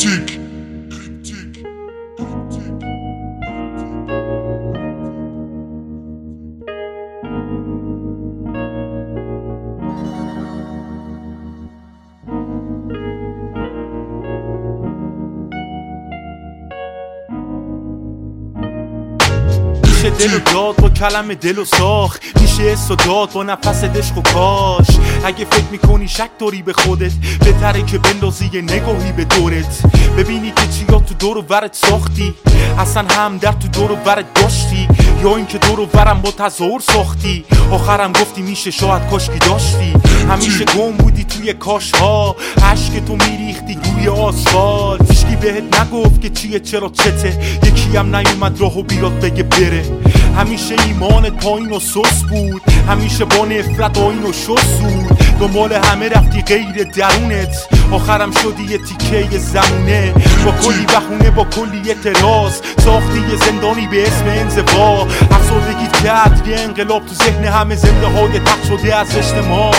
کریپتیک. میشه دل و داد با کلمه دل و ساخت، میشه حس و داد با نفس عشق و کاش. اگه فکر میکنی شک داری به خودت، بهتره که بندازی یه نگاهی به دورت، ببینی که چیا تو دور و برت ساختی، اصلا هم در تو دور و برت داشتی، یا اینکه دور و برم با تظاهر ساختی. آخرم گفتی میشه شاید کاشکی داشتی. همیشه گم بودی توی کاش ها، عشق تو میریختی گوی آسفالت. هیچکی بهت نگفت که چیه چرا چته، یکی هم نیومد راهو بیاد بگه بره. همیشه ایمانت پایین و سوس بود، همیشه با نفرت آین و شسود. دنبال همه رفتی غیر درونت، آخرم شدی یه تیکه زمونه. با کلی بخونه با کلی اعتراض، ساختی یه زندانی به اسم انزوا. افسردگیت کرد یه انقلاب تو ذهن همه، زنده های تخت شده از اجتماع.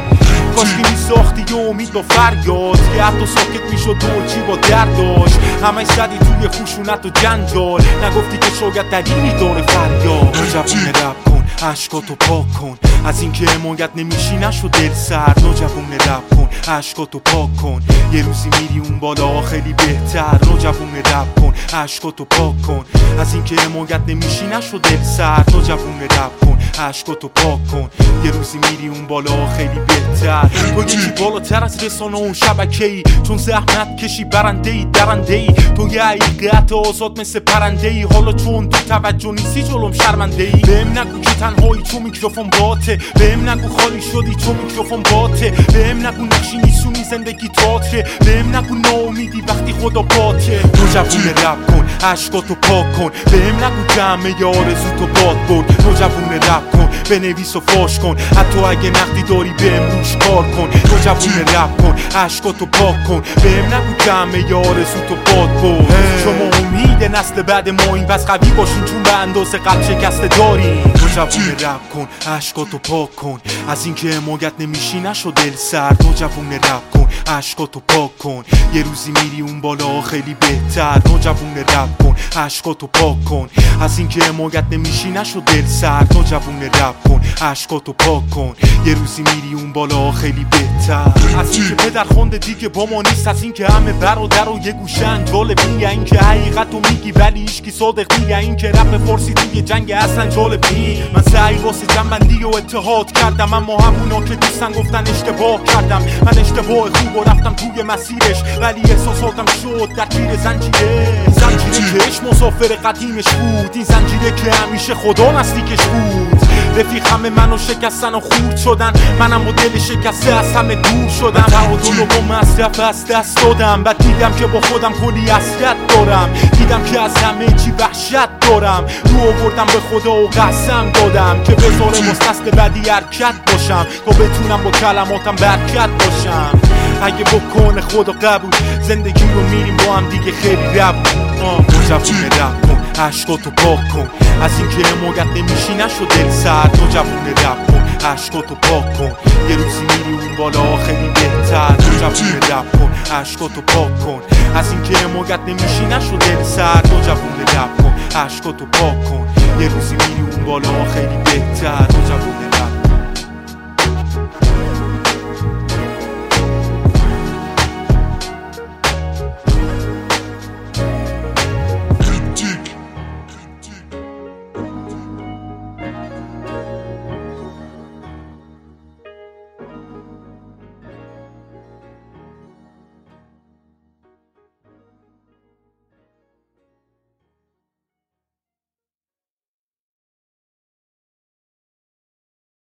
کاشکی میساختی یه امید با فریاد، که حتی ساکت میشد و چی با درد داشت. همه زدی توی خشونت و جنجال، نگفتی که شاید دلیلی داره فریاد. نوجوونه رپ کن عشقاتو پاک کن، از اینکه حمایت نمیشی نشو دل سرد. نوجوونه رپ کن عشقاتو پاک کن، یه روزی میری اون بالا خیلی بهتر. نوجوونه رپ کن عشقاتو پاک کن، از اینکه حمایت نمیشی نشو دل سرد. نوجوونه رپ کن عشقاتو پاک کن، یه روزی میری اون بالا خیلی بهتر. تو یکی بالاتر از رسانه و شبکه‌ای، چون زحمت کشی برنده‌ای درنده‌ای. تو یه حقیقت آزاد مثل پرنده‌ای، حالا چون تو توجه نیستی جلوم شرمنده‌ای. بهم نگو که تنهایی چون میکروفون باته، بهم نگو خالی شدی چون میکروفون باته، بهم نگو نقشی نیسونی زندگی تئاتره، بهم نگو ناامیدی وقتی خدا باته. نوجوونه رپ کن عشقاتو پاک کن، بهم نگو که همه آرزوتو باد برد. نوجوونه رپ کن بنویس و فاش کن، حتی اگه نقدی داری بهم روش کار کن. نوجوونه رپ کن عشقاتو پاک کن، بهم نگو که همه آرزوتو باد برد. شما امید نسل بعد ما این بس قوی باشین، چون به اندازه قلب شکسته دارین. نوجوونه رپ کن عشقاتو پاک کن، از اینکه حمایت نمیشی نشو دل سرد. نوجوونه رپ کن عشقاتو پاک کن، یه روزی میری اون بالا خیلی بهتر. نوجوونه رپ کن عشقاتو پاک کن، از اینکه حمایت نمیشی نشو دل سرد. نوجوونه رپ کن عشقاتو پاک کن، یه روزی میری اون بالا خیلی بهتر. از اینکه پدر خونده دیگه با ما نیست، از اینکه همه برادر و یه گوشن جالبی، یا اینکه حقیقتو میگی ولی هیچکی صادق نیست، یا اینکه رپ فارسی توی جنگ اصلا جالبی. من سعی واسه جنبندی و اتحاد کردم، اما همونا که دوستن گفتن اشتباه کردم. من اشتباه خوب و رفتم توی مسیرش، ولی احساساتم شد در تیر زنجیره که عشق مسافر قدیمش بود. این زنجیره که همیشه خدا نزدیکش بود. رفیق همه منو شکستن و خورد شدن، منم با دل شکسته از همه دور شدم. تعادل و با مصرف از دست دادم، بعد دیدم که با خودم کلی حسرت دارم. دیدم که از همه چی وحشت دارم، رو آوردم به خدا و قسم دادم که بذاره واسه بعدی حرکت باشم، تا بتونم با کلماتم برکت باشم. اگه بکنه خدا قبول، زندگی رو میریم با هم دیگه خیلی رب. نوجوونه رپ کن عشقاتو پاک کن، از اینکه حمایت نمیشی نشو دل سرد. نوجوونه رپ کن عشقاتو پاک کن، یه روزی میری اون بالا خیلی بهتر. نوجوونه رپ کن عشقاتو پاک کن، از اینکه حمایت نمیشی نشو دل سرد. نوجوونه رپ کن عشقاتو پاک کن، یه روزی میری اون بالا خیلی بهتر. نوجوونه